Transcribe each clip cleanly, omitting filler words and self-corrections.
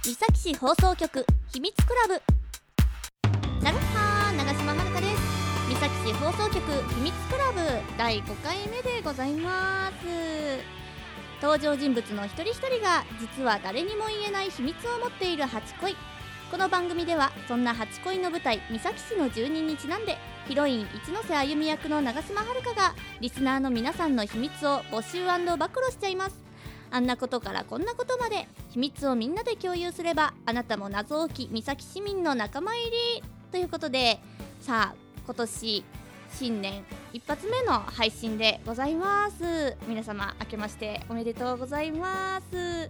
三崎市放送局秘密クラブ。なるはー、長島まるかです。三崎市放送局秘密クラブ第5回目でございます。登場人物の一人一人が実は誰にも言えない秘密を持っている初恋。この番組ではそんな初恋の舞台三崎市の住人にちなんで、ヒロイン一ノ瀬あゆみ役の長島遥がリスナーの皆さんの秘密を募集&暴露しちゃいます。あんなことからこんなことまで秘密をみんなで共有すれば、あなたも謎多き三崎市民の仲間入りということで、さあ今年新年一発目の配信でございます。皆様明けましておめでとうございます。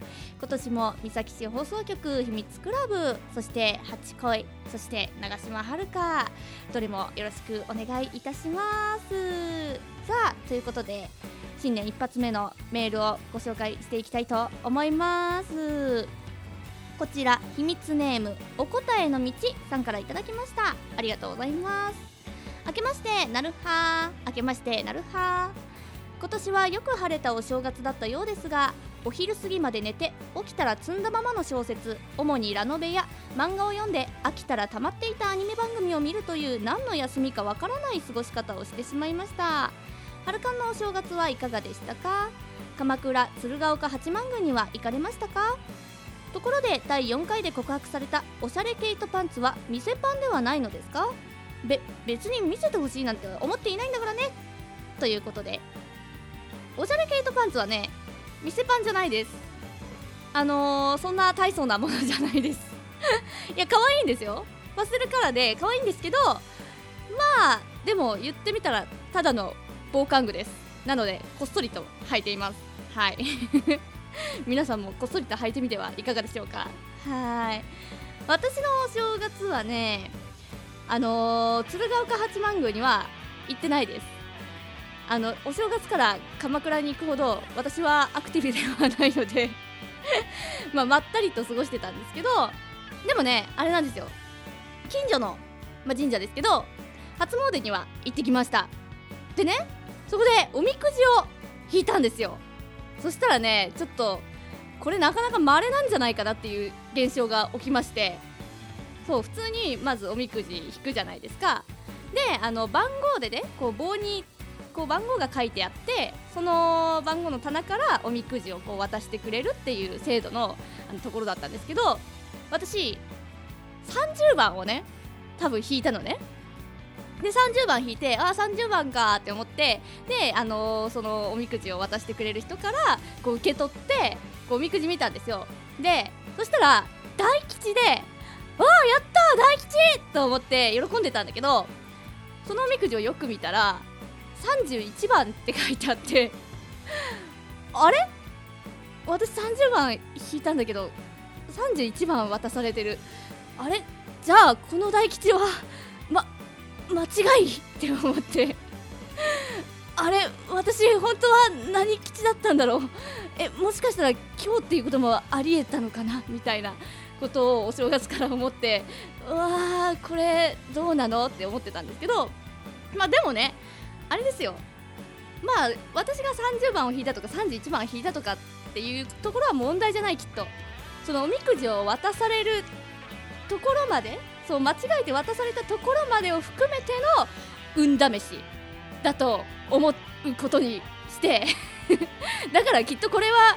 今年も三崎市放送局秘密クラブ、そして初恋、そして長島遥、どれもよろしくお願いいたします。さあということで、新年一発目のメールをご紹介していきたいと思います。こちら秘密ネームお答えの道さんからいただきました。ありがとうございます。明けましてなるはー、明けましてなるはー。今年はよく晴れたお正月だったようですが、お昼過ぎまで寝て起きたら積んだままの小説、主にラノベや漫画を読んで、飽きたら溜まっていたアニメ番組を見るという何の休みかわからない過ごし方をしてしまいました。はるかんのお正月はいかがでしたか？鎌倉鶴岡八幡宮には行かれましたか？ところで第4回で告白されたおしゃれ毛糸パンツは店パンではないのですか？別に見せてほしいなんて思っていないんだからね。ということで、おしゃれ毛糸パンツはね、店パンじゃないです。そんな大層なものじゃないですいや可愛いんですよ、パステルカラーで可愛いんですけど、まあでも言ってみたらただの防寒具です。なのでこっそりと履いています。はい皆さんもこっそりと履いてみてはいかがでしょうか。はい、私のお正月はね、鶴岡八幡宮には行ってないです。お正月から鎌倉に行くほど私はアクティブではないのでまったりと過ごしてたんですけど、でもね、あれなんですよ、近所の、神社ですけど初詣には行ってきました。でね、そこでおみくじを引いたんですよ。そしたらね、ちょっとこれなかなか稀なんじゃないかなっていう現象が起きまして、そう、普通にまずおみくじ引くじゃないですか。で、番号でね、こう棒にこう番号が書いてあって、その番号の棚からおみくじをこう渡してくれるっていう制度の、ところだったんですけど、私30番をね多分引いたのね。で30番引いて、30番かって思って、でそのおみくじを渡してくれる人からこう受け取ってこうおみくじ見たんですよ。でそしたら大吉で、やったー大吉と思って喜んでたんだけど、そのおみくじをよく見たら31番って書いてあってあれ、私30番引いたんだけど31番渡されてる、あれ、じゃあこの大吉は間違いって思ってあれ、私本当は何吉だったんだろう、もしかしたら今日っていうこともありえたのかなみたいなことをお正月から思って、これどうなのって思ってたんですけど、でもね、あれですよ、私が30番を引いたとか31番を引いたとかっていうところは問題じゃない。きっとそのおみくじを渡されるところまで、そう間違えて渡されたところまでを含めての運試しだと思うことにしてだからきっとこれは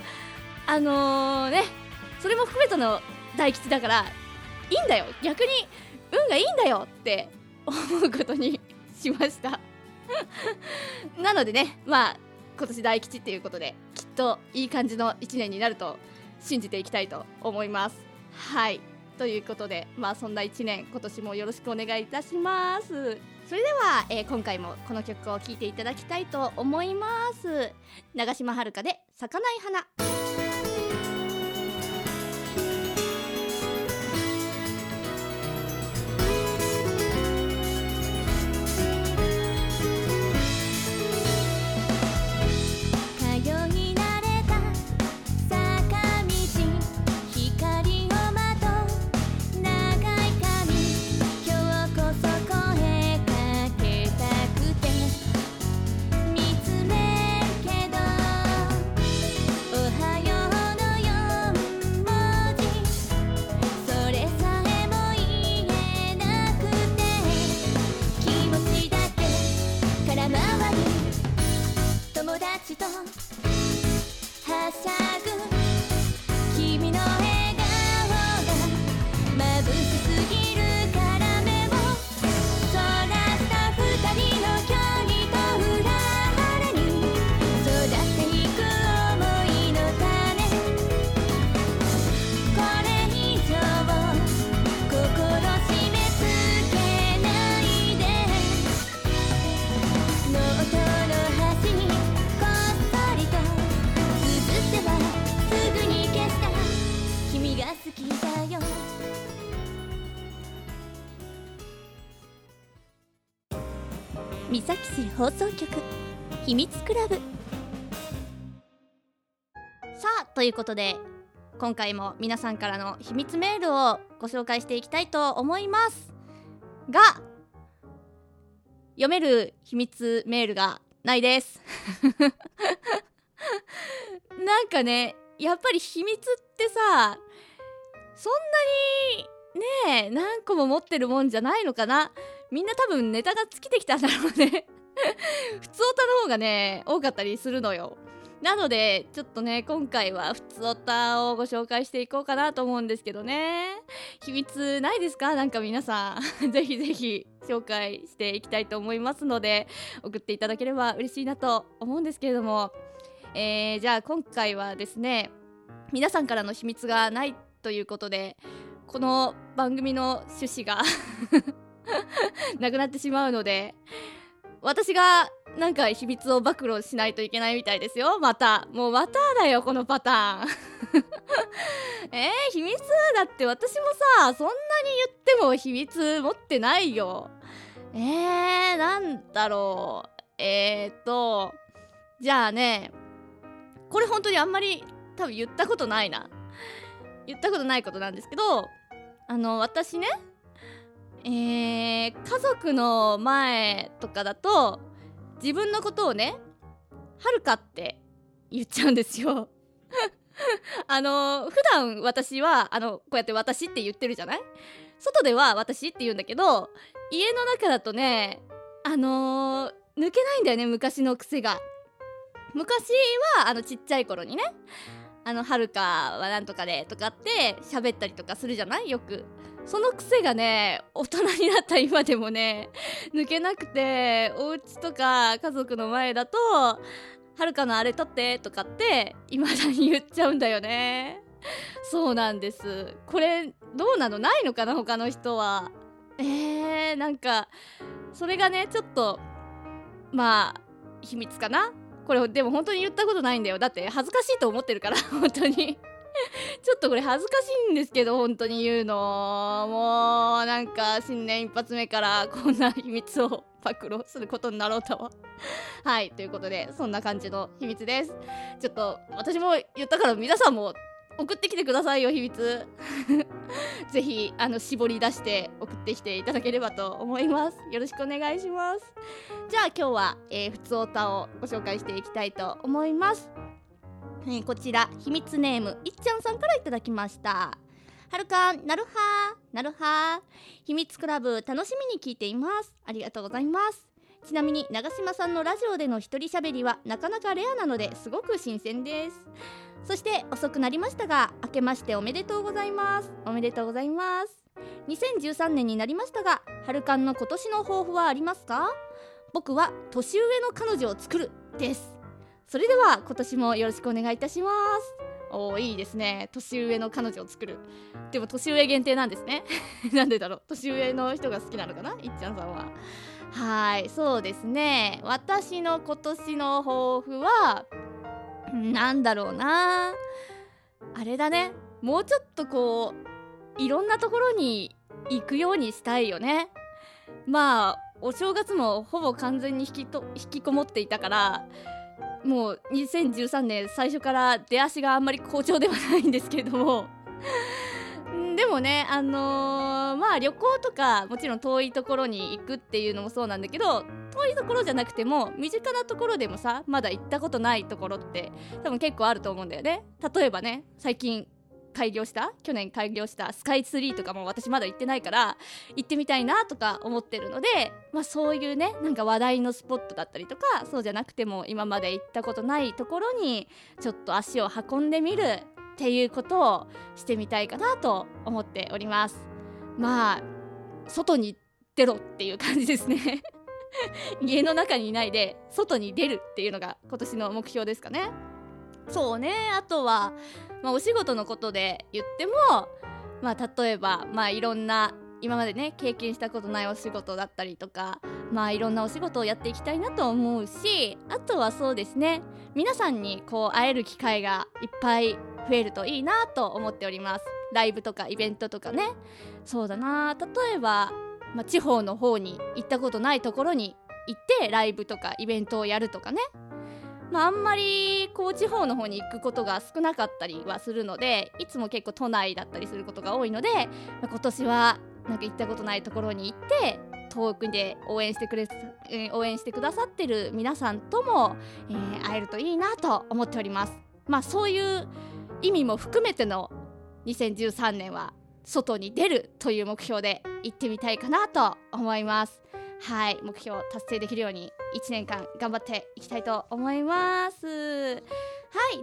それも含めての大吉だからいいんだよ、逆に運がいいんだよって思うことにしましたなのでね、今年大吉っていうことできっといい感じの1年になると信じていきたいと思います。はい、ということで、そんな1年今年もよろしくお願いいたします。それでは、今回もこの曲を聴いていただきたいと思います。長島遥で咲かない花。 おはきだよ。三崎市放送局秘密クラブ。さあ、ということで今回も皆さんからの秘密メールをご紹介していきたいと思いますが、読める秘密メールがないですなんかね、やっぱり秘密ってさ、そんなにね何個も持ってるもんじゃないのかな。みんな多分ネタが尽きてきたんだろうね普通オタの方がね多かったりするのよ。なのでちょっとね、今回は普通オタをご紹介していこうかなと思うんですけどね。秘密ないですか？なんか皆さんぜひぜひ紹介していきたいと思いますので、送っていただければ嬉しいなと思うんですけれども、じゃあ今回はですね、皆さんからの秘密がないということで、この番組の趣旨がなくなってしまうので、私がなんか秘密を暴露しないといけないみたいですよ。まただよ、このパターン秘密だって、私もさそんなに言っても秘密持ってないよ。なんだろう。じゃあね、これ本当にあんまり多分言ったことないことなんですけど、私ね、家族の前とかだと自分のことをね、はるかって言っちゃうんですよ普段私はこうやって私って言ってるじゃない。外では私って言うんだけど、家の中だとね、抜けないんだよね、昔の癖が。昔はちっちゃい頃にね、はるかはなんとかでとかって喋ったりとかするじゃない、よく。その癖がね、大人になった今でもね抜けなくて、お家とか家族の前だとはるかのあれ撮ってとかって未だに言っちゃうんだよね。そうなんです。これどうなの？ないのかな、他の人は。なんかそれがね、ちょっとまあ秘密かな。これでも本当に言ったことないんだよ。だって恥ずかしいと思ってるから本当にちょっとこれ恥ずかしいんですけど、本当に言うのもうなんか新年一発目からこんな秘密を暴露することになろうとははい、ということでそんな感じの秘密です。ちょっと私も言ったから皆さんも送ってきてくださいよ、秘密ぜひ絞り出して送ってきていただければと思います。よろしくお願いします。じゃあ今日は、ふつおたをご紹介していきたいと思います。こちら秘密ネームいっちゃんさんからいただきました。はるか、なるは秘密クラブ楽しみに聞いています。ありがとうございます。ちなみに長嶋さんのラジオでの一人喋りはなかなかレアなのですごく新鮮です。そして遅くなりましたが、明けましておめでとうございます。おめでとうございます。2013年になりましたが、はるかんの今年の抱負はありますか？僕は年上の彼女を作るです。それでは今年もよろしくお願いいたします。いいですね、年上の彼女を作る。でも年上限定なんですねなんでだろう、年上の人が好きなのかな、いっちゃんさんは。はい、そうですね、私の今年の抱負はなんだろうな、あれだね、もうちょっとこういろんなところに行くようにしたいよね。まあお正月もほぼ完全に引きこもっていたから、もう2013年最初から出足があんまり好調ではないんですけれどもでもね、まあ旅行とかもちろん遠いところに行くっていうのもそうなんだけど、遠いところじゃなくても身近なところでもさ、まだ行ったことないところって多分結構あると思うんだよね。例えばね、去年開業したスカイツリーとかも私まだ行ってないから行ってみたいなとか思ってるので、そういうね、なんか話題のスポットだったりとか、そうじゃなくても今まで行ったことないところにちょっと足を運んでみるっていうことをしてみたいかなと思っております。外に出ろっていう感じですね家の中にいないで外に出るっていうのが今年の目標ですかね。そうね、あとは、お仕事のことで言っても、例えば、いろんな今までね経験したことないお仕事だったりとか、いろんなお仕事をやっていきたいなと思うし、あとはそうですね、皆さんに会える機会がいっぱい増えるといいなと思っております。ライブとかイベントとかね。そうだな、例えば、地方の方に行ったことないところに行ってライブとかイベントをやるとかね。あんまり地方の方に行くことが少なかったりはするので、いつも結構都内だったりすることが多いので、今年はなんか行ったことないところに行って遠くで応援してくださってる皆さんとも、会えるといいなと思っております。そういう意味も含めての2013年は外に出るという目標で行ってみたいかなと思います。はい、目標達成できるように1年間頑張っていきたいと思います。はい、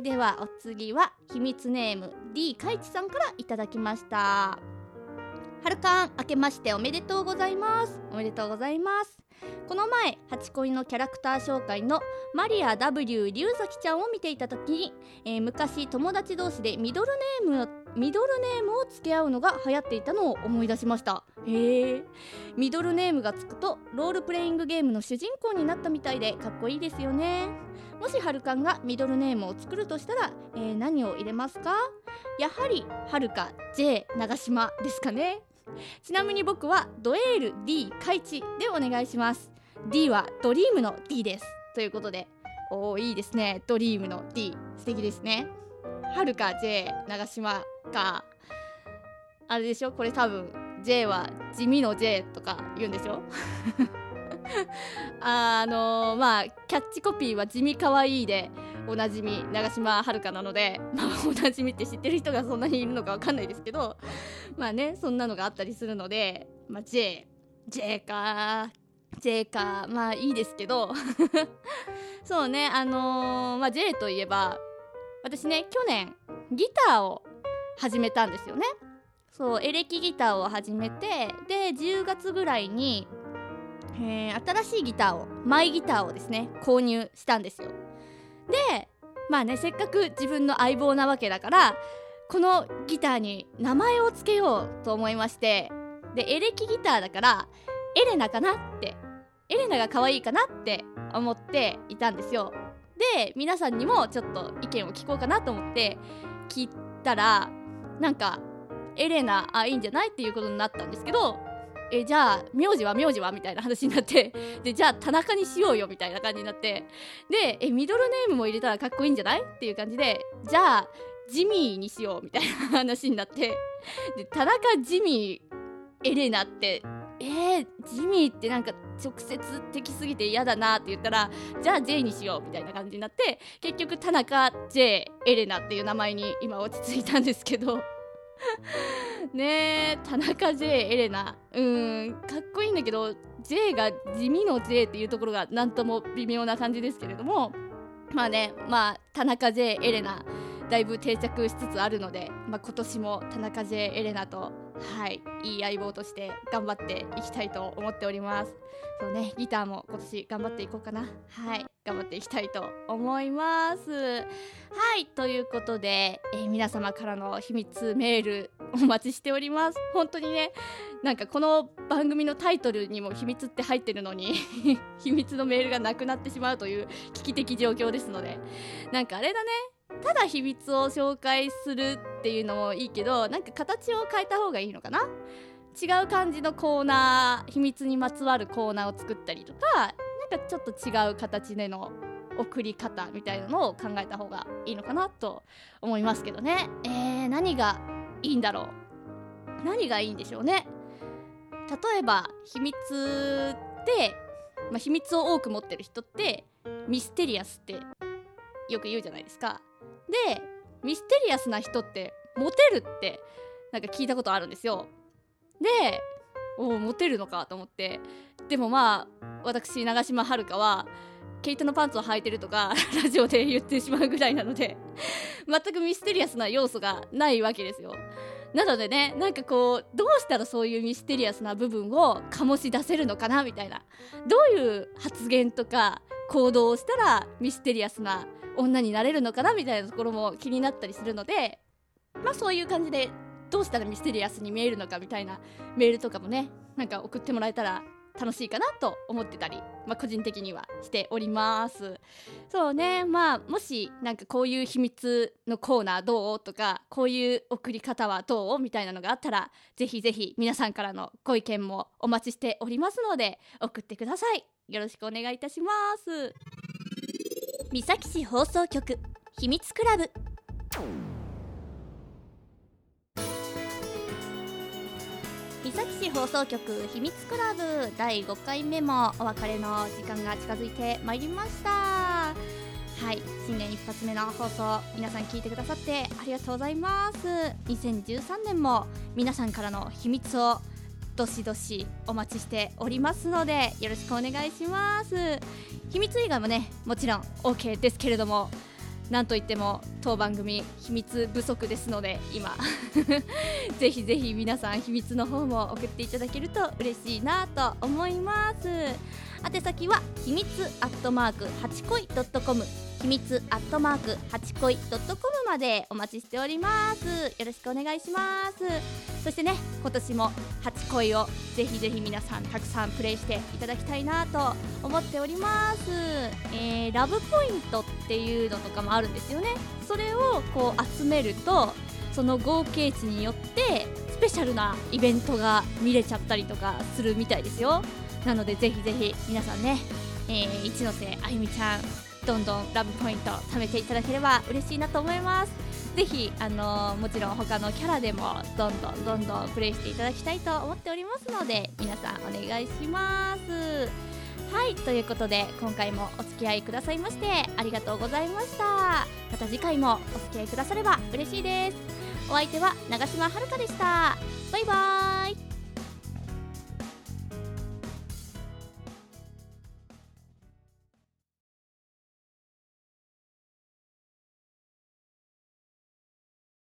ではお次は秘密ネーム D かいちさんからいただきました。はるかん明けましておめでとうございます。おめでとうございます。この前8恋のキャラクター紹介のマリア W 龍崎ちゃんを見ていた時に、昔友達同士でミドルネームを付け合うのが流行っていたのを思い出しました。ミドルネームがつくとロールプレイングゲームの主人公になったみたいでかっこいいですよね。もしはるかんがミドルネームを作るとしたら、何を入れますか？やはりはるか J 長島ですかね。ちなみに僕はドエール D カイチでお願いします。 D はドリームの D ですということで、いいですね。ドリームの D 素敵ですね。はるか J 長島か、あれでしょ、これ多分 J は地味の J とか言うんでしょキャッチコピーは地味かわいいでおなじみ長島はるかなので、おなじみって知ってる人がそんなにいるのかわかんないですけど、そんなのがあったりするので、J かいいですけどそうね、J といえば私ね、去年ギターを始めたんですよね。そう、エレキギターを始めて、で10月ぐらいに、新しいギターをマイギターをですね購入したんですよ。でせっかく自分の相棒なわけだから、このギターに名前をつけようと思いまして、でエレキギターだからエレナが可愛いかなって思っていたんですよ。で皆さんにもちょっと意見を聞こうかなと思って聞いたら、なんかエレナいいんじゃないっていうことになったんですけど、じゃあ名字はみたいな話になって、でじゃあ田中にしようよみたいな感じになって、でミドルネームも入れたらかっこいいんじゃないっていう感じで、じゃあジミーにしようみたいな話になって、で田中ジミーエレナってジミーってなんか直接的すぎて嫌だなって言ったら、じゃあ J にしようみたいな感じになって、結局田中 J エレナっていう名前に今落ち着いたんですけどねえ、田中 J エレナかっこいいんだけど J が地味の J っていうところがなんとも微妙な感じですけれども、田中 J エレナだいぶ定着しつつあるので、今年も田中 J エレナといい相棒として頑張っていきたいと思っております。そうね、ギターも今年頑張っていこうかな。頑張っていきたいと思います。ということで、皆様からの秘密メールお待ちしております。本当にね、なんかこの番組のタイトルにも秘密って入ってるのに秘密のメールがなくなってしまうという危機的状況ですので、なんかあれだね、ただ秘密を紹介するっていうのもいいけど、なんか形を変えた方がいいのかな。違う感じのコーナー、秘密にまつわるコーナーを作ったりとか、なんかちょっと違う形での送り方みたいなのを考えた方がいいのかなと思いますけどね。何がいいんだろう。何がいいんでしょうね。例えば秘密って、秘密を多く持ってる人ってミステリアスってよく言うじゃないですか。でミステリアスな人ってモテるってなんか聞いたことあるんですよ。でモテるのかと思って、でも私長島はるかは毛糸のパンツを履いてるとかラジオで言ってしまうぐらいなので全くミステリアスな要素がないわけですよ。なのでね、なんかどうしたらそういうミステリアスな部分を醸し出せるのかなみたいな、どういう発言とか行動をしたらミステリアスな女になれるのかなみたいなところも気になったりするので、そういう感じでどうしたらミステリアスに見えるのかみたいなメールとかもね、なんか送ってもらえたら楽しいかなと思ってたり、個人的にはしております。そうね、もしなんかこういう秘密のコーナーどうとか、こういう送り方はどうみたいなのがあったら、ぜひぜひ皆さんからのご意見もお待ちしておりますので送ってください。よろしくお願いいたします。三崎市放送局秘密クラブ。三崎市放送局秘密クラブ第5回目もお別れの時間が近づいてまいりました。はい、新年一発目の放送、皆さん聞いてくださってありがとうございます。2013年も皆さんからの秘密をどしどしお待ちしておりますので、よろしくお願いします。秘密以外もね、もちろん OK ですけれども、なんといっても当番組秘密不足ですので、今ぜひぜひ皆さん秘密の方も送っていただけると嬉しいなと思います。宛先は秘密8恋 .com、 秘密8恋 .com までお待ちしております。よろしくお願いします。そしてね、今年も8恋をぜひぜひ皆さんたくさんプレイしていただきたいなと思っております。ラブポイントっていうのとかもあるんですよね。それをこう集めると、その合計値によってスペシャルなイベントが見れちゃったりとかするみたいですよ。なのでぜひぜひ皆さんね、一ノ瀬あゆみちゃん、どんどんラブポイント貯めていただければ嬉しいなと思います。ぜひもちろん他のキャラでもどんどんプレイしていただきたいと思っておりますので、皆さんお願いします。はい、ということで今回もお付き合いくださいましてありがとうございました。また次回もお付き合いくだされば嬉しいです。お相手は長島遥香でした。バイバーイ。